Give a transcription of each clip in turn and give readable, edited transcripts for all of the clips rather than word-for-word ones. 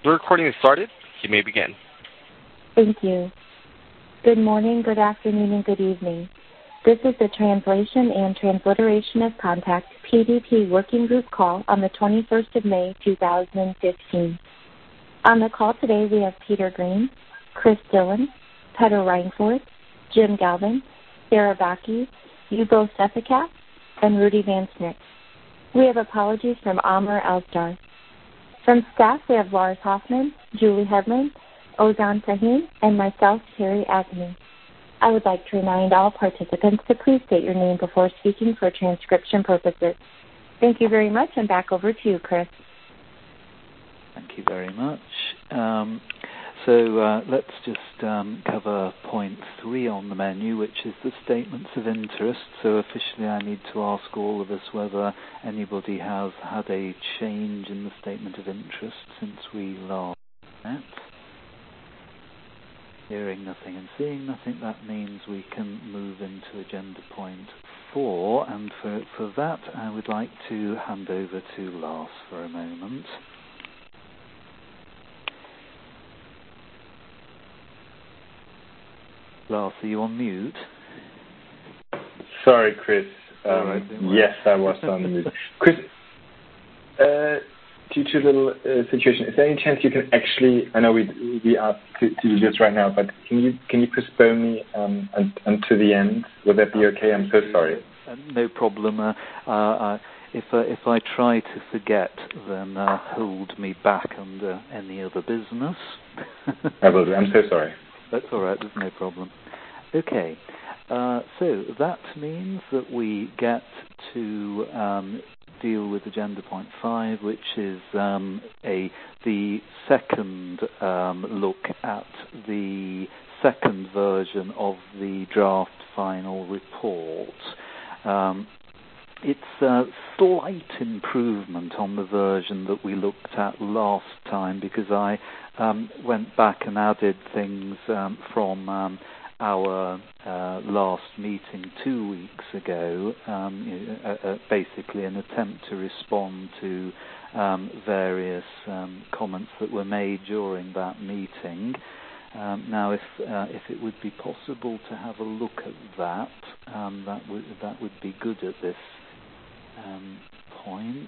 The recording is started. You may begin. Thank you. Good morning, good afternoon, and good evening. This is the Translation and Transliteration of Contact PDP Working Group call on the 21st of May, 2015. On the call today, we have Peter Green, Chris Dillon, Petter Reinforth, Jim Galvin, Sarah Bakke, Yubo Sefacap, and Rudy Van Snick. We have apologies from Amr Elstar. From staff, we have Lars Hoffman, Julie Hedlund, Ozan Sahin, and myself, Terry Agnew. I would like to remind all participants to please state your name before speaking for transcription purposes. Thank you very much, and back over to you, Chris. Thank you very much. So let's just cover point 3 on the menu, which is the statements of interest. So officially I need to ask all of us whether anybody has had a change in the statement of interest since we last met. Hearing nothing and seeing nothing, that means we can move into agenda point 4. And for that, I would like to hand over to Lars for a moment. Lars, are you on mute? Sorry, Chris. Right, yes, I was on mute. Chris, due to a little situation, is there any chance you can actually, I know we asked to do this right now, but can you postpone me until the end? Would that be okay? I'm so sorry. No problem. If I try to forget, then hold me back under any other business. I will do. I'm so sorry. That's all right. There's no problem. Okay. So that means that we get to deal with agenda point 5, which is the second look at the second version of the draft final report. It's a slight improvement on the version that we looked at last time, because I went back and added things from our last meeting 2 weeks ago, basically an attempt to respond to various comments that were made during that meeting. Now, if it would be possible to have a look at that, that would be good at this point.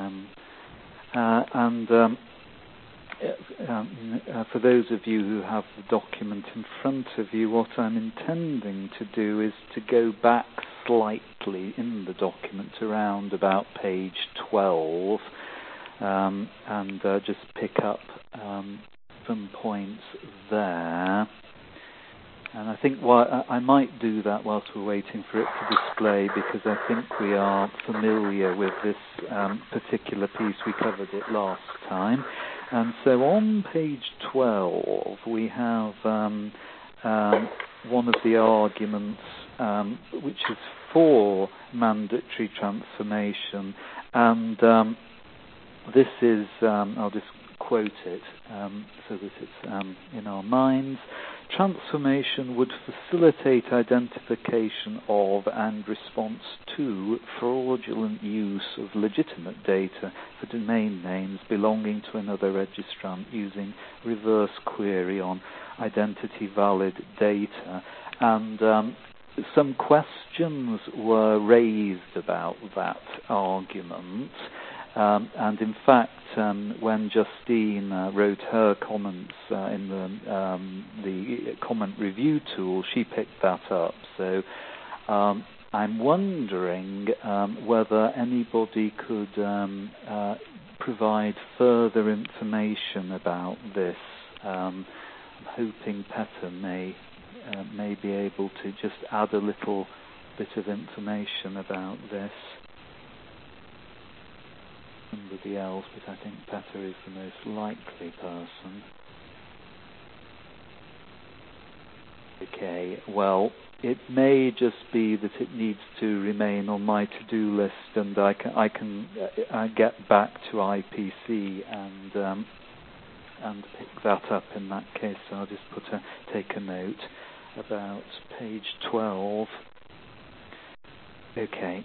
For those of you who have the document in front of you, what I'm intending to do is to go back slightly in the document around about page 12 and just pick up some points there. And I think I might do that whilst we're waiting for it to display, because I think we are familiar with this particular piece. We covered it last time. And so on page 12, we have one of the arguments which is for mandatory transformation. And this is, I'll just quote it so that it's in our minds. Transformation would facilitate identification of and response to fraudulent use of legitimate data for domain names belonging to another registrant using reverse query on identity valid data. And some questions were raised about that argument. And in fact, when Justine wrote her comments in the comment review tool, she picked that up. So I'm wondering whether anybody could provide further information about this. I'm hoping Petter may be able to just add a little bit of information about this. Somebody else, but I think Petter is the most likely person. Okay, well, it may just be that it needs to remain on my to-do list, and I can get back to IPC and pick that up in that case. So I'll just take a note about page 12. Okay.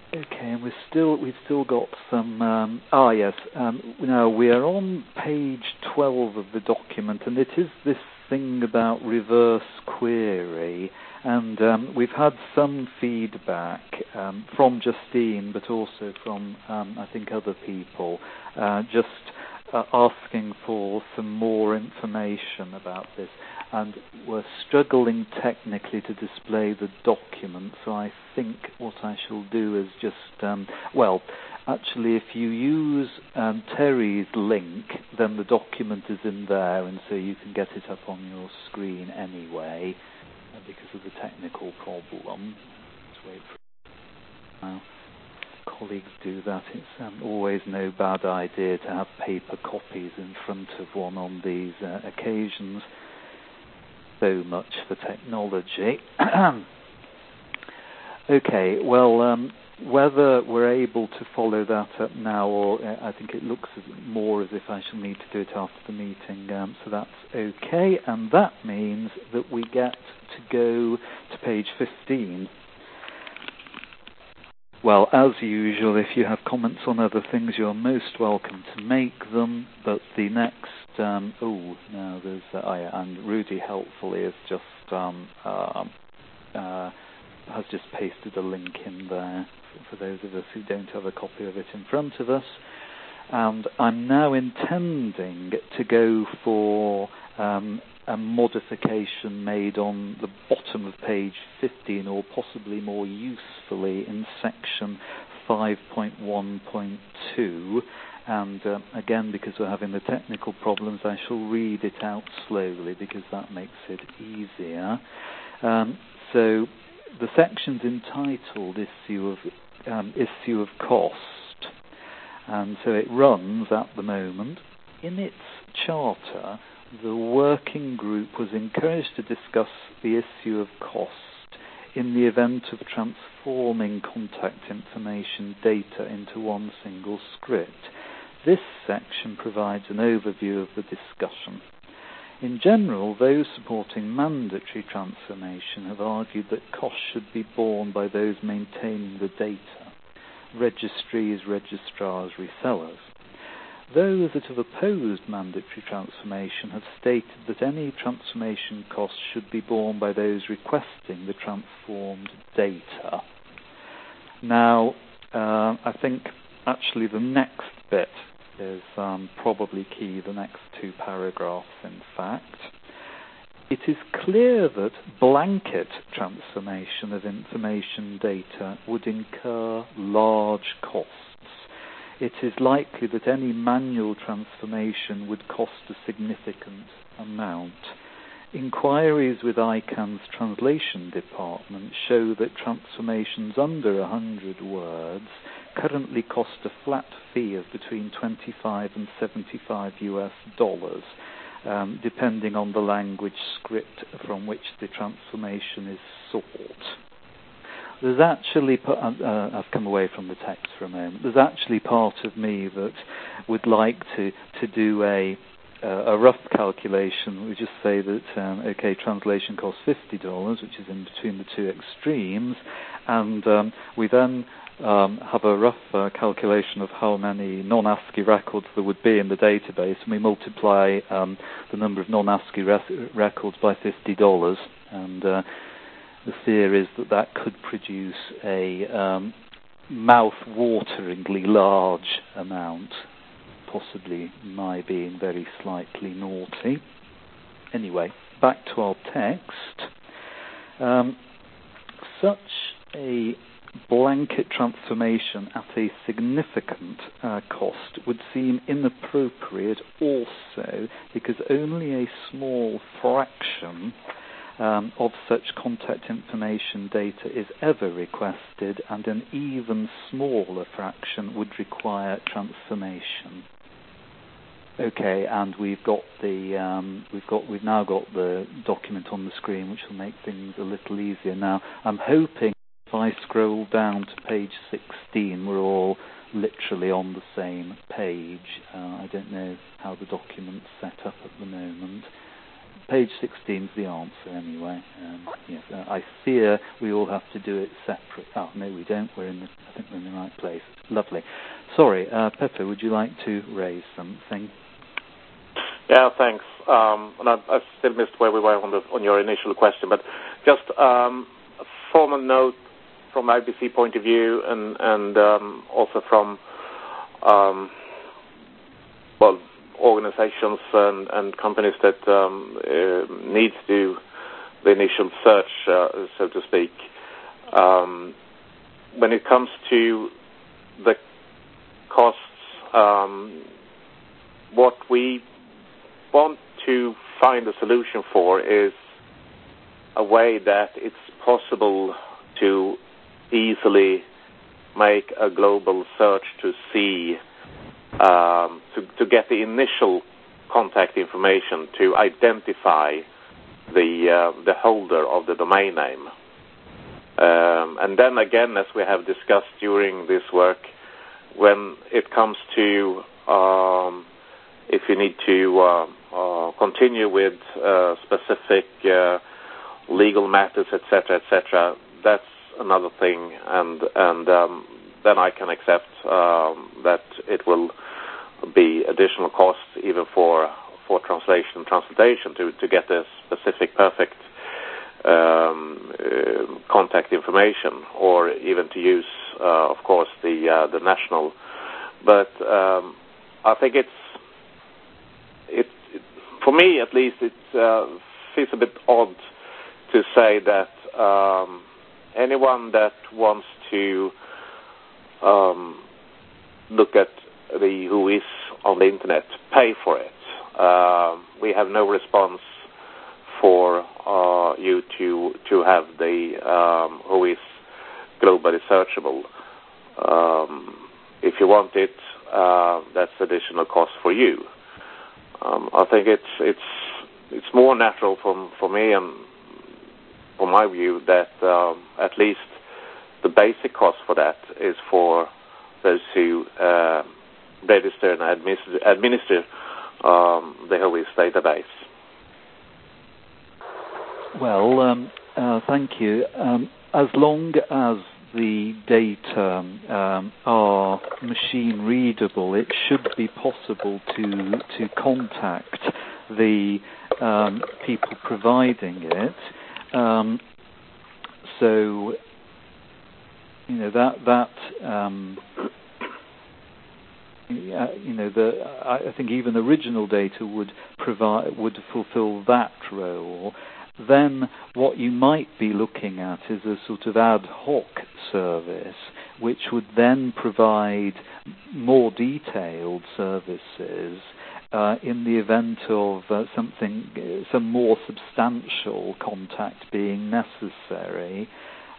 Okay, and we've still got some. Yes. Now we are on page 12 of the document, and it is this thing about reverse query, and we've had some feedback from Justine, but also from I think other people, just asking for some more information about this. And we're struggling technically to display the document, so I think what I shall do is just, actually if you use Terry's link, then the document is in there, and so you can get it up on your screen anyway, because of the technical problem. Let's wait for now. Colleagues do that. It's always no bad idea to have paper copies in front of one on these occasions. So much for technology. Okay, well, whether we're able to follow that up now, or I think it looks more as if I shall need to do it after the meeting, so that's okay, and that means that we get to go to page 15. Well, as usual, if you have comments on other things, you're most welcome to make them, but the next, and Rudy helpfully has just pasted a link in there for those of us who don't have a copy of it in front of us. And I'm now intending to go for a modification made on the bottom of page 15, or possibly more usefully in section 5.1.2. And again, because we're having the technical problems, I shall read it out slowly because that makes it easier. So the section's entitled Issue of Cost. And so it runs at the moment. In its charter, the working group was encouraged to discuss the issue of cost in the event of transforming contact information data into one single script. This section provides an overview of the discussion. In general, those supporting mandatory transformation have argued that costs should be borne by those maintaining the data: registries, registrars, resellers. Those that have opposed mandatory transformation have stated that any transformation costs should be borne by those requesting the transformed data. Now, I think actually the next bit is probably key, the next two paragraphs, in fact. It is clear that blanket transformation of information data would incur large costs. It is likely that any manual transformation would cost a significant amount. Inquiries with ICANN's translation department show that transformations under 100 words currently cost a flat fee of between $25 and $75 depending on the language script from which the transformation is sought. There's actually, I've come away from the text for a moment, there's actually part of me that would like to do a rough calculation. We just say that, translation costs $50, which is in between the two extremes, and we then have a rough calculation of how many non-ASCII records there would be in the database, and we multiply the number of non-ASCII records by $50, and the fear is that could produce a mouth-wateringly large amount, possibly my being very slightly naughty. Anyway, back to our text. Such a blanket transformation at a significant cost would seem inappropriate also because only a small fraction of such contact information data is ever requested, and an even smaller fraction would require transformation. Okay, and we've now got the document on the screen, which will make things a little easier. Now, I'm hoping if I scroll down to page 16, we're all literally on the same page. I don't know how the document's set up at the moment. page 16 is the answer anyway. Yes, I fear we all have to do it separate. Oh, no, we don't. I think we're in the right place. Lovely. Sorry, Pepe, would you like to raise something? Yeah, thanks. And I still missed where we were on your initial question, but just a formal note from IBC point of view, and also from organizations and companies that need to do the initial search, so to speak. When it comes to the costs, what we want to find a solution for is a way that it's possible to easily make a global search to see, to get the initial contact information to identify the holder of the domain name. And then again, as we have discussed during this work, when it comes to if you need to continue with specific legal matters, etc., that's another thing, and then I can accept that it will be additional costs even for translation and transportation to get a specific perfect contact information, or even to use, of course, the national. But I think it for me at least it feels a bit odd to say that anyone that wants to look at who is on the internet pay for it. We have no response for you to have the who is globally searchable. If you want it, that's additional cost for you. I think it's more natural for me and from my view that at least the basic cost for that is for those who register and administer the WHOIS database. Well, thank you. As long as the data are machine readable, it should be possible to contact the people providing it. So, you know I think even original data would fulfill that role. Then what you might be looking at is a sort of ad hoc service, which would then provide more detailed services in the event of some more substantial contact being necessary.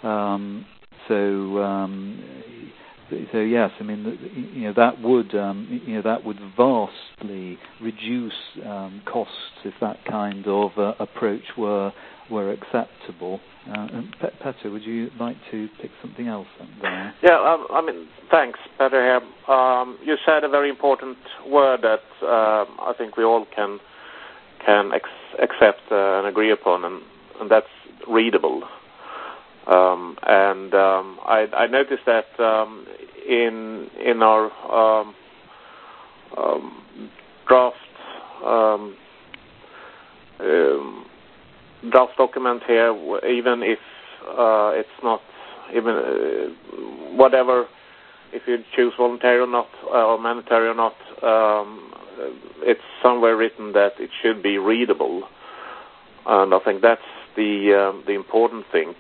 So yes, I mean, that would vastly reduce costs if that kind of approach were acceptable. Petter, would you like to pick something else up there? Yeah, I mean, thanks, Petter here. You said a very important word that I think we all can accept and agree upon, and that's readable. And I noticed that in our draft document here, even if it's not even whatever, if you choose voluntary or not, or mandatory or not, it's somewhere written that it should be readable, and I think that's the important thing.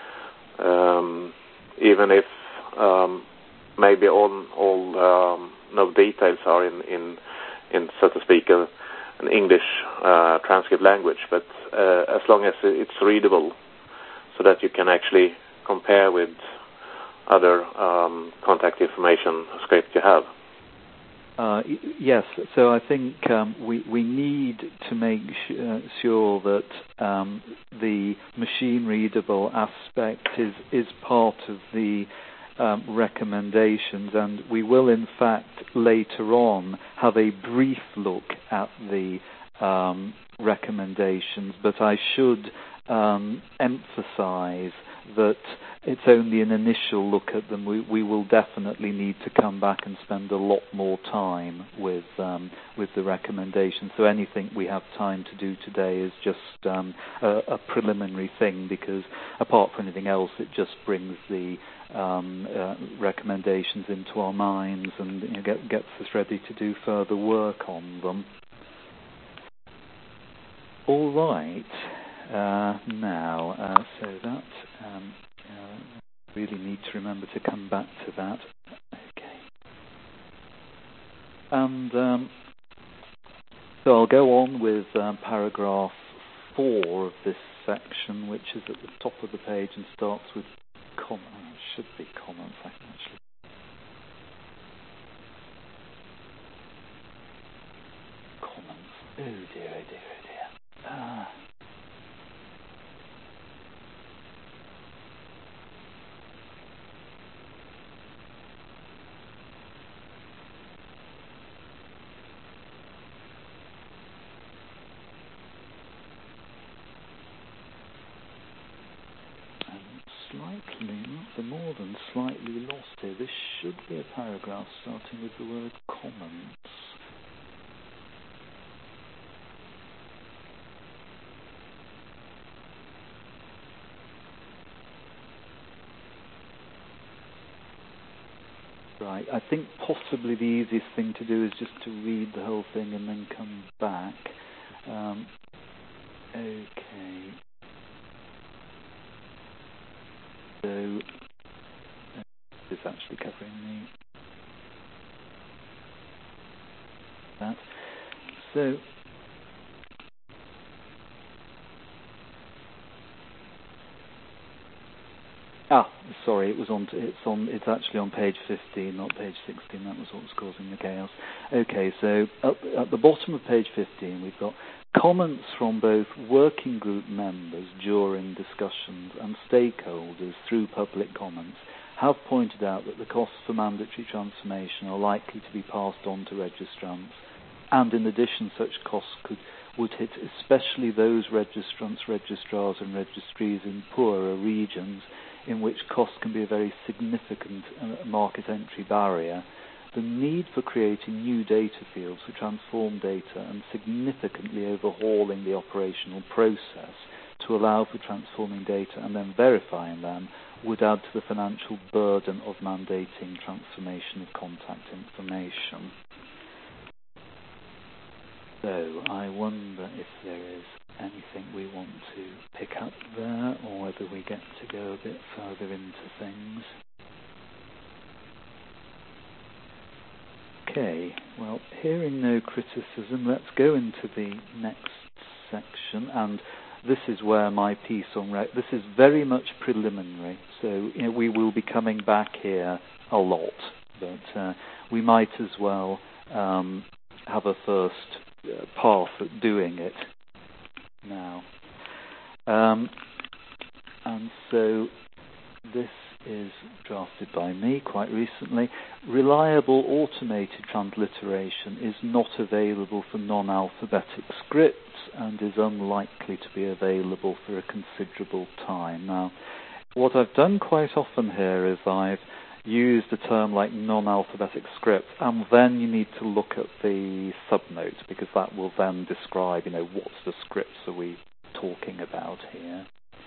Even if maybe all no details are in so to speak an English transcript language, but as long as it's readable, so that you can actually compare with other contact information script you have. Yes, so I think we need to make sure that the machine-readable aspect is part of the recommendations, and we will in fact later on have a brief look at the recommendations, but I should emphasize that it's only an initial look at them. We will definitely need to come back and spend a lot more time with the recommendations. So anything we have time to do today is just a preliminary thing, because apart from anything else, it just brings the recommendations into our minds and gets us ready to do further work on them. All right. Now, so that really need to remember to come back to that. Okay. And so I'll go on with paragraph 4 of this section, which is at the top of the page and starts with comments. Should be comments, I can actually. Comments. Oh dear, oh dear, oh dear. More than slightly lost here. This should be a paragraph starting with the word comments. Right, I think possibly the easiest thing to do is just to read the whole thing and then come back. Okay. So is actually covering that. So sorry, it's actually on page 15, not page 16. That was what was causing the chaos. Okay, so at the bottom of page 15, we've got comments from both working group members during discussions and stakeholders through public comments have pointed out that the costs for mandatory transformation are likely to be passed on to registrants, and in addition, such costs would hit especially those registrants, registrars and registries in poorer regions, in which costs can be a very significant market entry barrier. The need for creating new data fields to transform data and significantly overhauling the operational process to allow for transforming data and then verifying them would add to the financial burden of mandating transformation of contact information. So I wonder if there is anything we want to pick up there, or whether we get to go a bit further into things. Okay, well, hearing no criticism, let's go into the next section, and this is where my piece on this is very much preliminary, so we will be coming back here a lot, but we might as well have a first path at doing it now. And so this is drafted by me quite recently. Reliable automated transliteration is not available for non-alphabetic scripts and is unlikely to be available for a considerable time. Now, what I've done quite often here is I've used a term like non-alphabetic script, and then you need to look at the subnotes, because that will then describe, what's the scripts are we talking about here.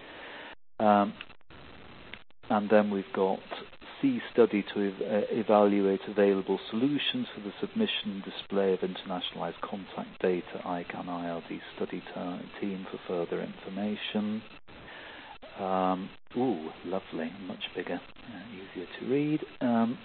And then we've got C study to evaluate available solutions for the submission and display of internationalized contact data, ICANN IRD study team for further information. Lovely, much bigger, easier to read.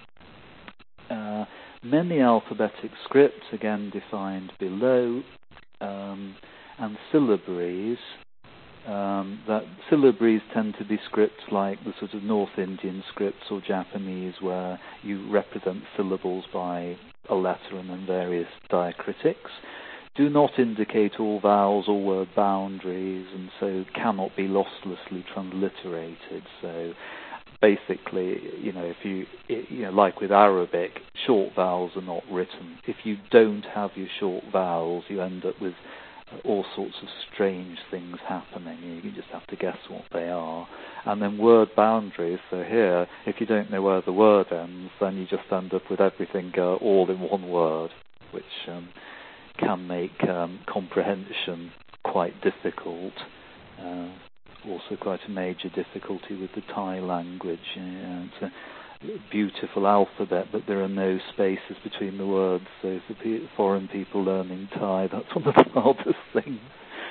Many alphabetic scripts, again defined below, and syllabaries. That syllabaries tend to be scripts like the sort of North Indian scripts or Japanese, where you represent syllables by a letter and then various diacritics. Do not indicate all vowels or word boundaries, and so cannot be losslessly transliterated. So basically, if you like with Arabic, short vowels are not written. If you don't have your short vowels, you end up with all sorts of strange things happening. You just have to guess what they are. And then word boundaries. So here, if you don't know where the word ends, then you just end up with everything all in one word, which can make comprehension quite difficult. Also quite a major difficulty with the Thai language. It's a beautiful alphabet, but there are no spaces between the words. So for foreign people learning Thai, that's one of the hardest things.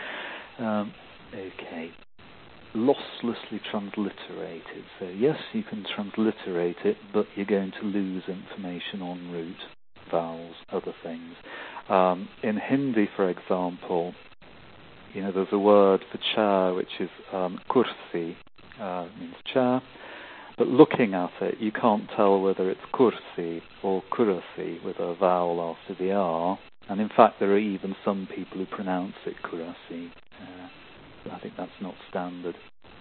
Okay. Losslessly transliterated. So yes, you can transliterate it, but you're going to lose information en route, vowels, other things. In Hindi, for example, there's a word for chair which is kursi, means chair. But looking at it, you can't tell whether it's kursi or kurasi with a vowel after the R. And in fact, there are even some people who pronounce it kurasi. I think that's not standard.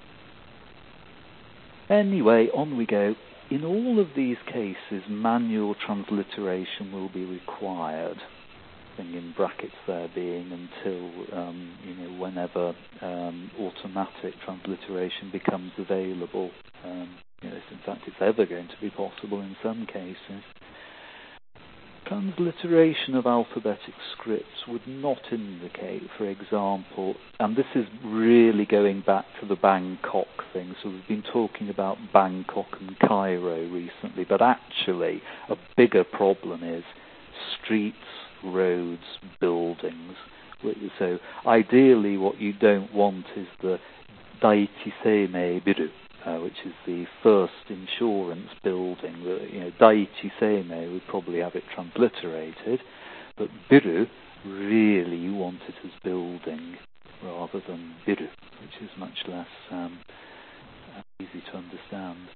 Anyway, on we go. In all of these cases, manual transliteration will be required. Thing in brackets there being until whenever automatic transliteration becomes available. In fact, it's ever going to be possible in some cases. Transliteration of alphabetic scripts would not indicate, for example, and this is really going back to the Bangkok thing, so we've been talking about Bangkok and Cairo recently, but actually a bigger problem is streets, roads, buildings. So ideally what you don't want is the Daitiseme Biru, which is the first insurance building. Daitiseme would probably have it transliterated, but Biru, really you want it as building rather than Biru, which is much less easy to understand.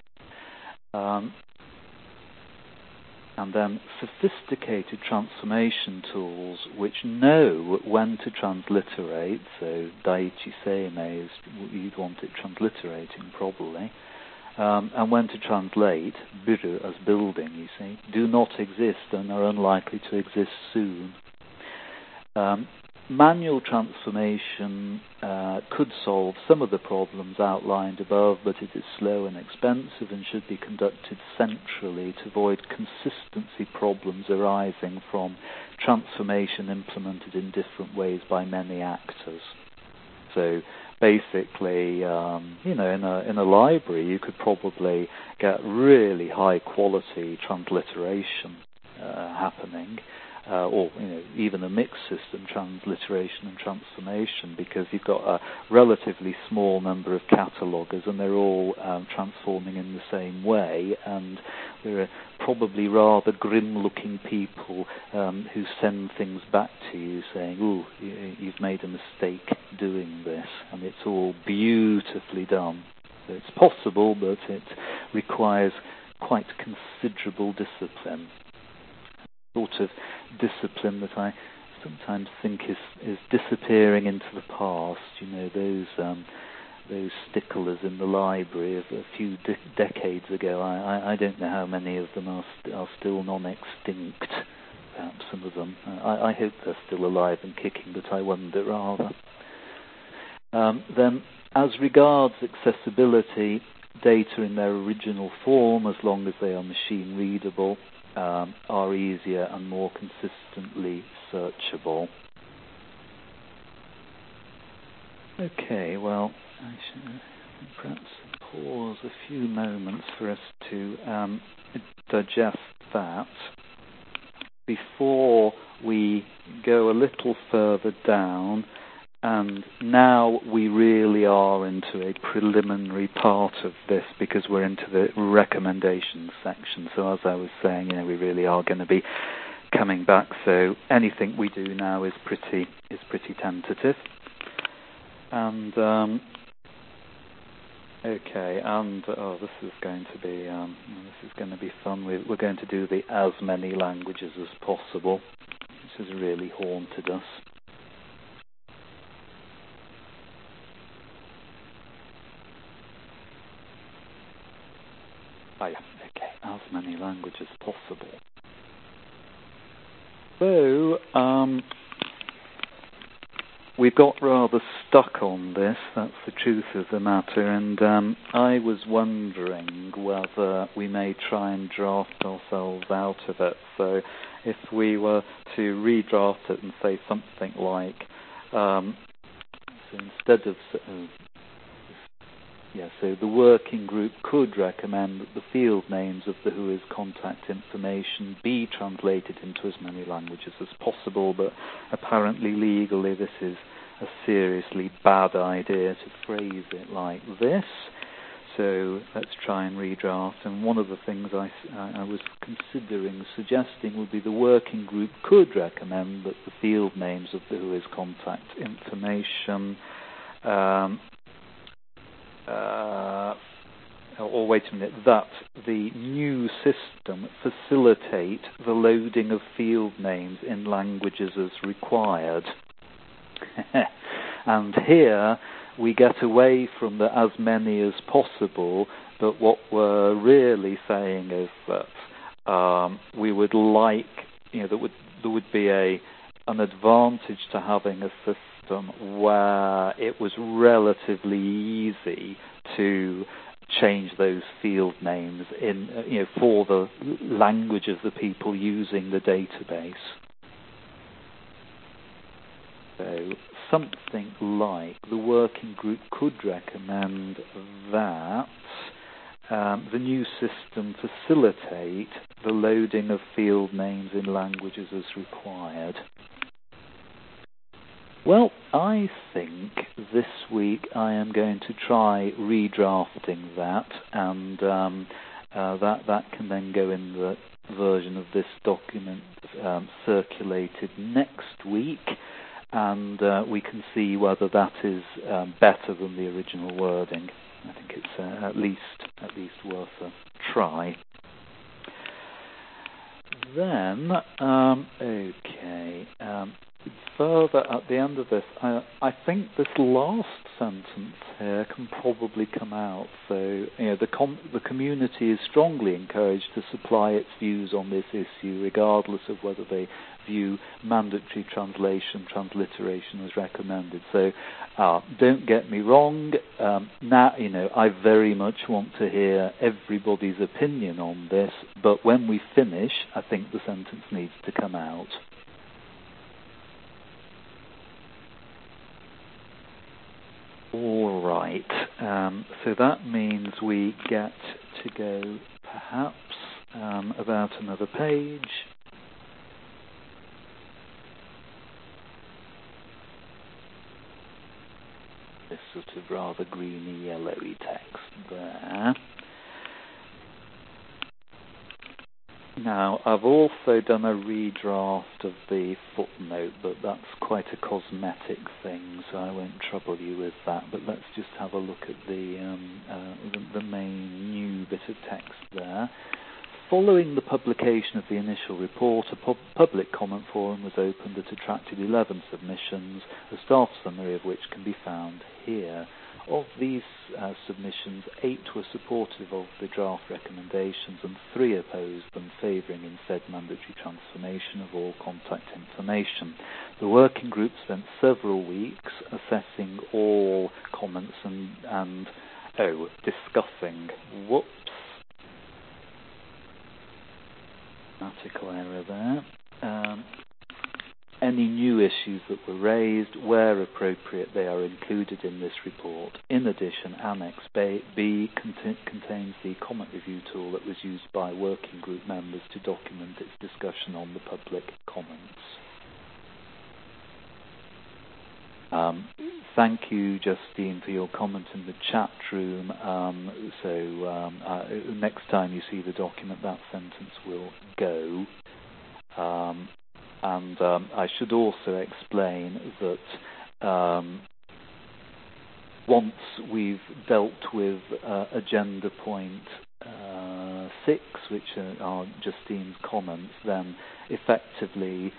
And then sophisticated transformation tools which know when to transliterate, so Daitiseme is, you'd want it transliterating probably, and when to translate Biru as building, you see, do not exist and are unlikely to exist soon. Manual transformation could solve some of the problems outlined above, but it is slow and expensive and should be conducted centrally to avoid consistency problems arising from transformation implemented in different ways by many actors. So basically, in a library, you could probably get really high quality transliteration happening. Or even a mixed system, transliteration and transformation, because you've got a relatively small number of cataloguers and they're all transforming in the same way, and there are probably rather grim-looking people who send things back to you saying, "Ooh, you've made a mistake doing this," and it's all beautifully done. So it's possible, but it requires quite considerable discipline. Sort of discipline that I sometimes think is disappearing into the past. Those sticklers in the library of a few decades ago. I don't know how many of them are still non-extinct. Perhaps some of them. I hope they're still alive and kicking, but I wonder rather. Then, as regards accessibility, data in their original form, as long as they are machine readable, are easier and more consistently searchable. Okay, well, I should perhaps pause a few moments for us to digest that before we go a little further down. And now we really are into a preliminary part of this because we're into the recommendations section. So as I was saying, we really are going to be coming back. So anything we do now is pretty tentative. And okay, and this is going to be fun. We're going to do the as many languages as possible. This has really haunted us. Okay, as many languages as possible. So, we've got rather stuck on this, that's the truth of the matter, and I was wondering whether we may try and draft ourselves out of it. So if we were to redraft it and say something like, so instead of... so the working group could recommend that the field names of the WHOIS contact information be translated into as many languages as possible, but apparently legally this is a seriously bad idea to phrase it like this. So let's try and redraft. And one of the things I was considering suggesting would be the working group could recommend that the field names of the WHOIS contact information or wait a minute, that the new system facilitate the loading of field names in languages as required. And here we get away from the as many as possible, but what we're really saying is that we would like, there would be an advantage to having a system where it was relatively easy to change those field names in, for the language of the people using the database. So something like the working group could recommend that the new system facilitate the loading of field names in languages as required. Well, I think this week I am going to try redrafting that, and that can then go in the version of this document circulated next week, and we can see whether that is better than the original wording. I think it's at least worth a try. Then, further at the end of this, I think this last sentence here can probably come out. So, the community is strongly encouraged to supply its views on this issue, regardless of whether they view mandatory transliteration as recommended. So, don't get me wrong. Now, I very much want to hear everybody's opinion on this. But when we finish, I think the sentence needs to come out. All right, so that means we get to go perhaps about another page. This sort of rather greeny yellowy text there. Now, I've also done a redraft of the footnote, but that's quite a cosmetic thing, so I won't trouble you with that. But let's just have a look at the main new bit of text there. Following the publication of the initial report, a public comment forum was opened that attracted 11 submissions, a staff summary of which can be found here. Of these submissions, 8 were supportive of the draft recommendations and 3 opposed them, favouring instead mandatory transformation of all contact information. The working group spent several weeks assessing all comments and discussing. Whoops. Grammatical error there. Any new issues that were raised, where appropriate, they are included in this report. In addition, Annex B contains the comment review tool that was used by working group members to document its discussion on the public comments. Thank you, Justine, for your comment in the chat room. Next time you see the document, that sentence will go. And I should also explain that once we've dealt with agenda point 6, which are Justine's comments, then effectively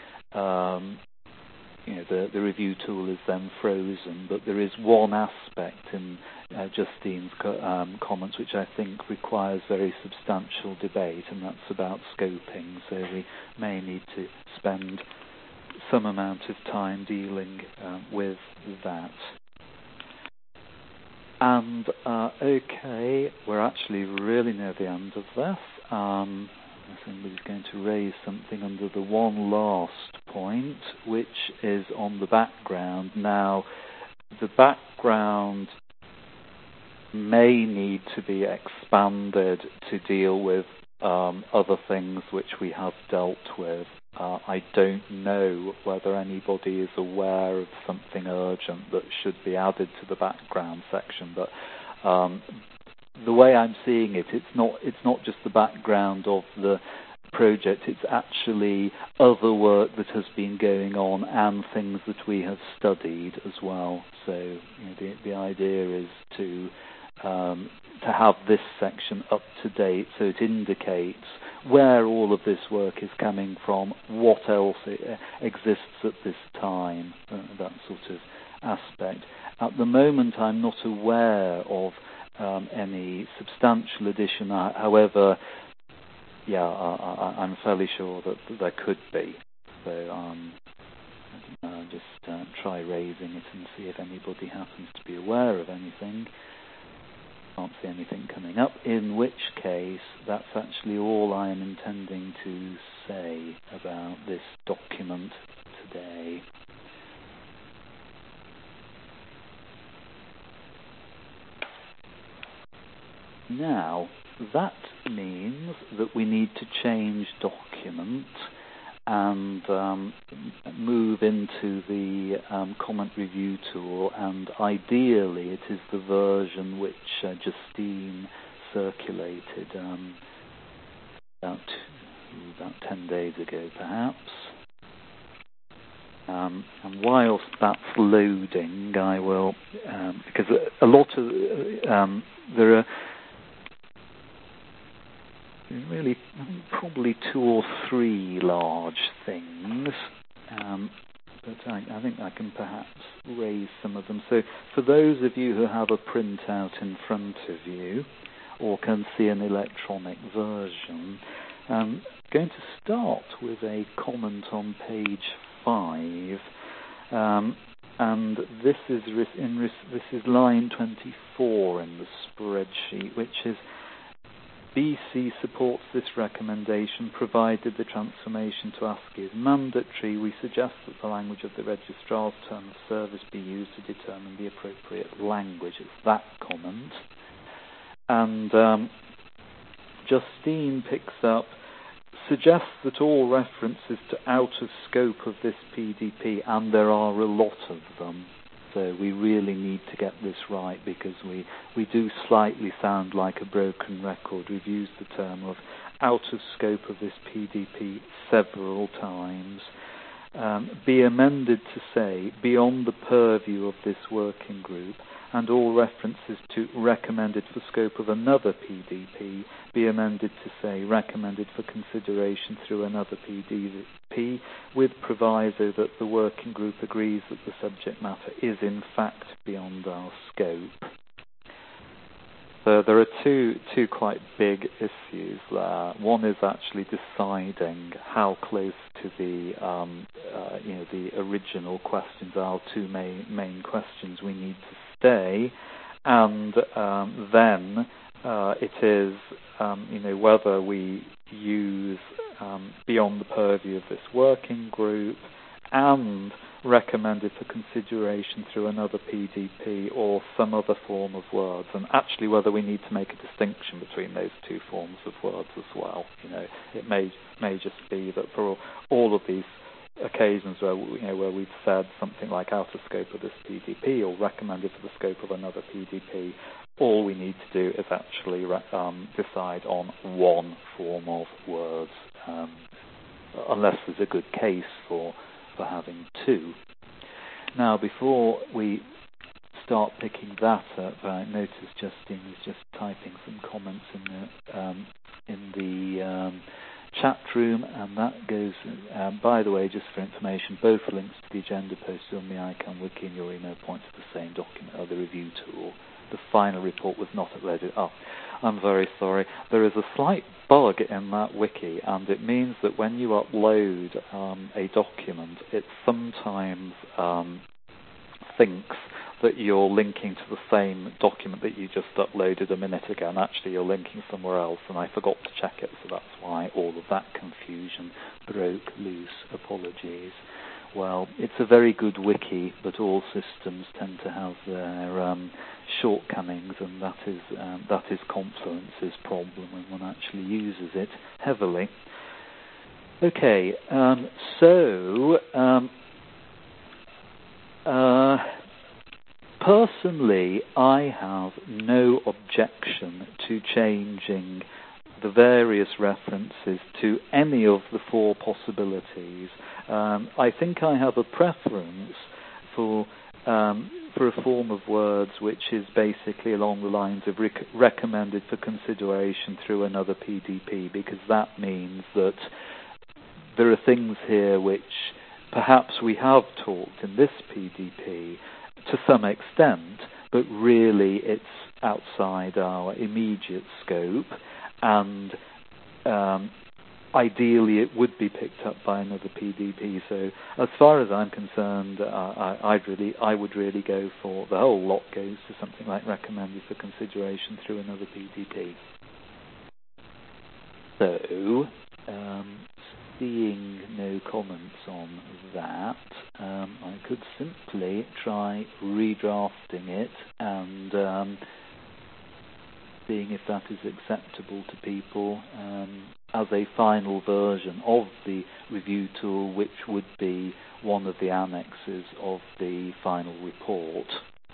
the review tool is then frozen. But there is one aspect in Justine's comments which I think requires very substantial debate, and that's about scoping. So we may need to spend some amount of time dealing with that. And okay, we're actually really near the end of this. Somebody's going to raise something under the one last point, which is on the background. Now, the background may need to be expanded to deal with other things which we have dealt with. I don't know whether anybody is aware of something urgent that should be added to the background section, but the way I'm seeing it, it's not just the background of the project, it's actually other work that has been going on and things that we have studied as well. So the idea is to have this section up to date, so it indicates where all of this work is coming from, what else exists at this time, that sort of aspect. At the moment, I'm not aware of any substantial addition. However, I'm fairly sure that there could be. So just try raising it and see if anybody happens to be aware of anything. Can't see anything coming up, in which case that's actually all I am intending to say about this document today. Now, that means that we need to change document and move into the comment review tool, and ideally it is the version which Justine circulated about 10 days ago perhaps. And whilst that's loading, I will, because a lot of, there are really probably 2 or 3 large things, but I think I can perhaps raise some of them. So for those of you who have a printout in front of you or can see an electronic version, I'm going to start with a comment on page 5, and this is line 24 in the spreadsheet, which is BC supports this recommendation provided the transformation to ASCII is mandatory. We suggest that the language of the registrar's term of service be used to determine the appropriate language. It's that comment. And Justine picks up, suggests that all references to out of scope of this PDP, and there are a lot of them. So we really need to get this right, because we do slightly sound like a broken record. We've used the term of out of scope of this PDP several times. Be amended to say beyond the purview of this working group, and all references to recommended for scope of another PDP be amended to say recommended for consideration through another PDP, with proviso that the working group agrees that the subject matter is in fact beyond our scope. So there are two quite big issues there. One is actually deciding how close to the the original questions, our 2 main questions, we need to stay, and then it is whether we use beyond the purview of this working group and recommended for consideration through another PDP or some other form of words, and actually whether we need to make a distinction between those 2 forms of words as well. It may just be that for all of these occasions where we've said something like out of scope of this PDP or recommended for the scope of another PDP, all we need to do is actually decide on one form of words, unless there's a good case for having 2. Now, before we start picking that up, I notice Justine is just typing some comments in the chat room, and that goes, by the way, just for information, both links to the agenda posted on the ICANN wiki and your email point to the same document, or the review tool. the final report was not uploaded. Oh, I'm very sorry. There is a slight bug in that wiki, and it means that when you upload a document, it sometimes thinks that you're linking to the same document that you just uploaded a minute ago, and actually you're linking somewhere else, and I forgot to check it, so that's why all of that confusion broke loose. Apologies. Well, it's a very good wiki, but all systems tend to have their shortcomings, and that is Confluence's problem when one actually uses it heavily. Okay, personally, I have no objection to changing the various references to any of the four possibilities. I think I have a preference for a form of words which is basically along the lines of recommended for consideration through another PDP, because that means that there are things here which perhaps we have talked in this PDP to some extent, but really it's outside our immediate scope, and ideally it would be picked up by another PDP. So as far as I'm concerned, I would really go for the whole lot goes to something like recommended for consideration through another PDP. So, seeing no comments on that, I could simply try redrafting it and seeing if that is acceptable to people as a final version of the review tool, which would be one of the annexes of the final report.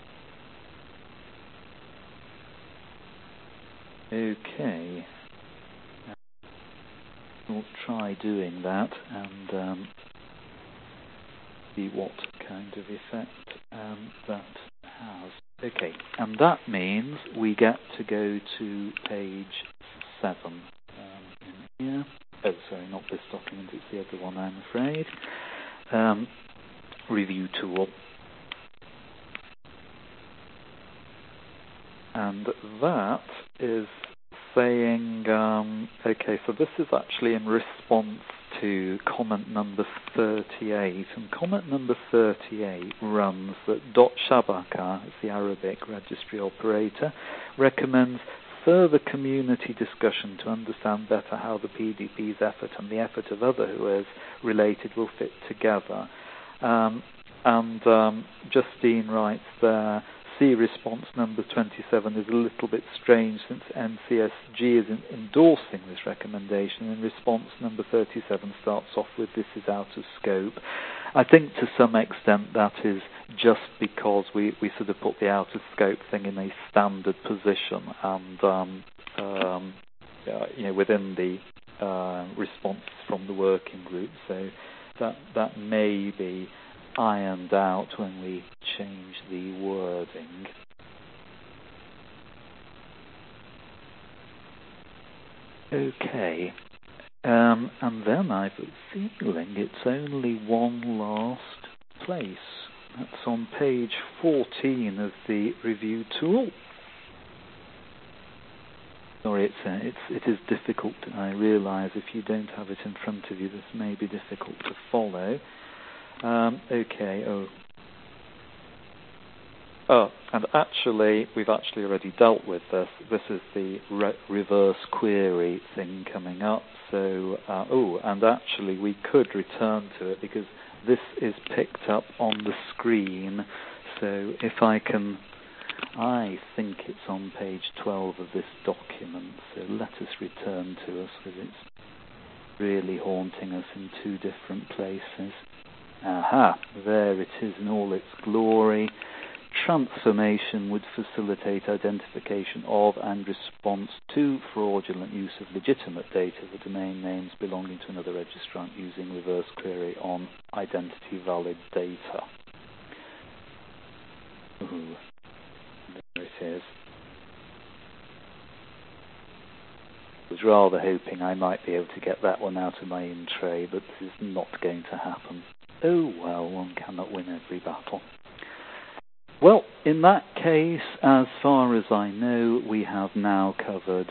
Okay. We'll try doing that and see what kind of effect that has. Okay, and that means we get to go to page 7 in here. Oh, sorry, not this document, it's the other one, I'm afraid. Review tool. And that is saying, okay, so this is actually in response to comment number 38, and comment number 38 runs that .shabaka, as the Arabic registry operator, recommends further community discussion to understand better how the PDP's effort and the effort of other who is related will fit together. Justine writes there, C response number 27 is a little bit strange since NCSG is endorsing this recommendation, and response number 37 starts off with this is out of scope. I think to some extent that is just because we sort of put the out of scope thing in a standard position, and within the response from the working group, so that may be ironed out when we change the wording. Okay, and then I've a feeling it's only one last place. That's on page 14 of the review tool. Sorry, it is difficult. I realise if you don't have it in front of you, this may be difficult to follow. Okay. And actually, we've actually already dealt with this. This is the reverse query thing coming up. So, and actually, we could return to it because this is picked up on the screen. So, if I can, I think it's on page 12 of this document. So, let us return to us because it's really haunting us in two different places. Aha, there it is in all its glory. Transformation would facilitate identification of and response to fraudulent use of legitimate data for domain names belonging to another registrant using reverse query on identity valid data. Ooh, there it is. I was rather hoping I might be able to get that one out of my in tray, but this is not going to happen. Oh well, one cannot win every battle. Well, in that case, as far as I know, we have now covered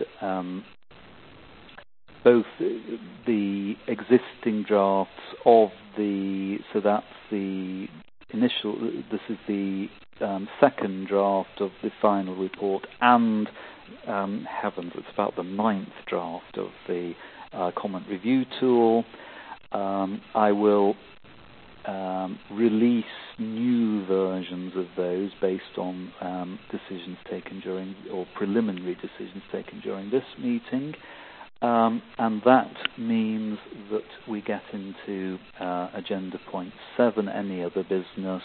both the existing drafts of so that's the initial, this is the second draft of the final report, and heavens, it's about the 9th draft of the comment review tool. I will release new versions of those based on decisions taken during, or preliminary decisions taken during this meeting. And that means that we get into agenda point 7, any other business.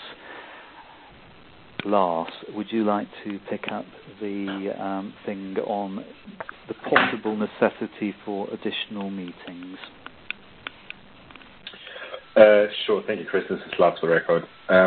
Lars, would you like to pick up the thing on the possible necessity for additional meetings? Sure. Thank you, Chris. This is Lars for the record.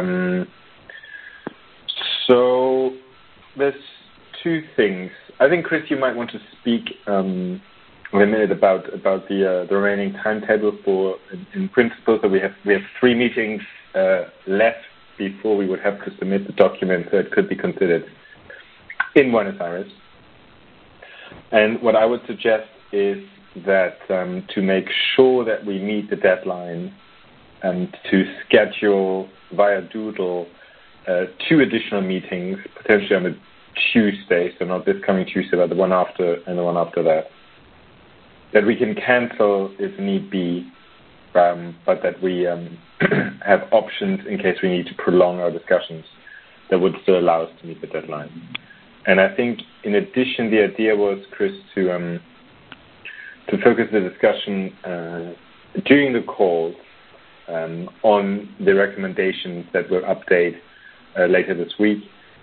So there's two things. I think, Chris, you might want to speak in a minute about the remaining timetable for, in principle. So we have 3 meetings left before we would have to submit the document that could be considered in Buenos Aires. And what I would suggest is that to make sure that we meet the deadline, to schedule via Doodle 2 additional meetings, potentially on a Tuesday, so not this coming Tuesday, but the one after and the one after that we can cancel if need be, but that we have options in case we need to prolong our discussions that would still allow us to meet the deadline. And I think, in addition, the idea was, Chris, to focus the discussion during the calls on the recommendations that we'll update later this week,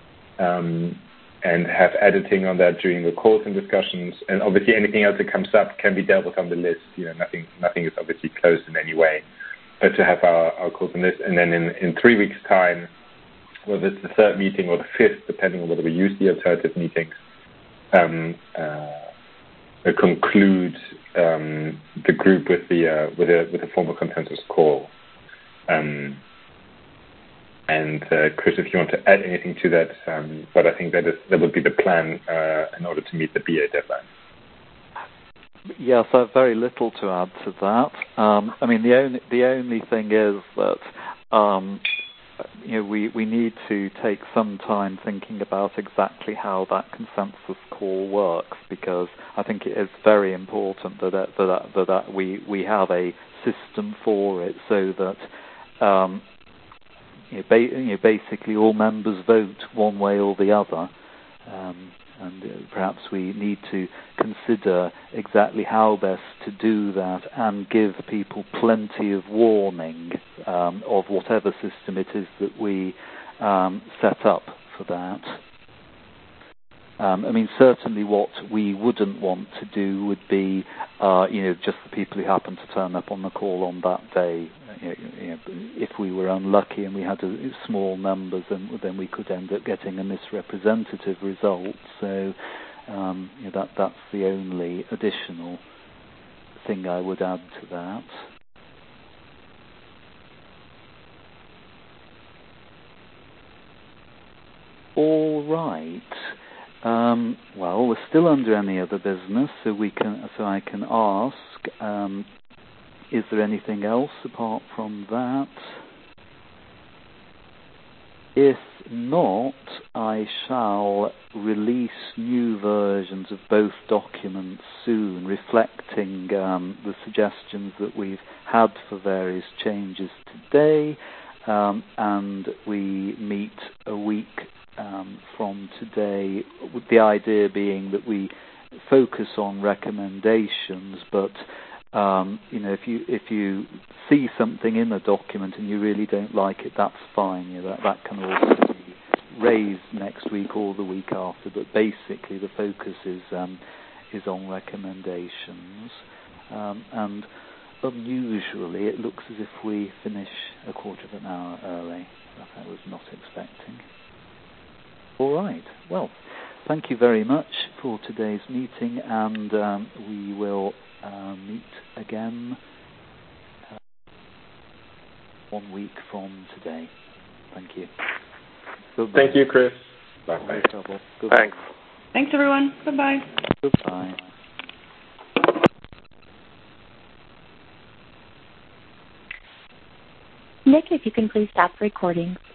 and have editing on that during the calls and discussions. And obviously, anything else that comes up can be dealt with on the list. Nothing is obviously closed in any way. But to have our calls on this, and then in 3 weeks' time, whether it's the 3rd meeting or the 5th, depending on whether we use the alternative meetings, conclude the group with a formal consensus call. And Chris, if you want to add anything to that, but I think that would be the plan in order to meet the BA deadline. Yes, I have very little to add to that. I mean, the only thing is that we need to take some time thinking about exactly how that consensus call works, because I think it is very important that we have a system for it, so that basically all members vote one way or the other. And perhaps we need to consider exactly how best to do that and give people plenty of warning of whatever system it is that we set up for that. I mean, certainly what we wouldn't want to do would be, just the people who happen to turn up on the call on that day. If we were unlucky and we had small numbers, then we could end up getting a misrepresentative result. So that's the only additional thing I would add to that. All right. Well, we're still under any other business, so I can ask, is there anything else apart from that? If not, I shall release new versions of both documents soon, reflecting the suggestions that we've had for various changes today, and we meet a week from today, with the idea being that we focus on recommendations, but if you see something in a document and you really don't like it, that's fine. That can also be raised next week or the week after. But basically, the focus is on recommendations, and unusually, it looks as if we finish a quarter of an hour early. That I was not expecting. All right. Well, thank you very much for today's meeting, and we will meet again 1 week from today. Thank you. Goodbye. Thank you, Chris. Bye-bye. Thanks. Thanks, everyone. Bye-bye. Goodbye. Nick, if you can please stop recording.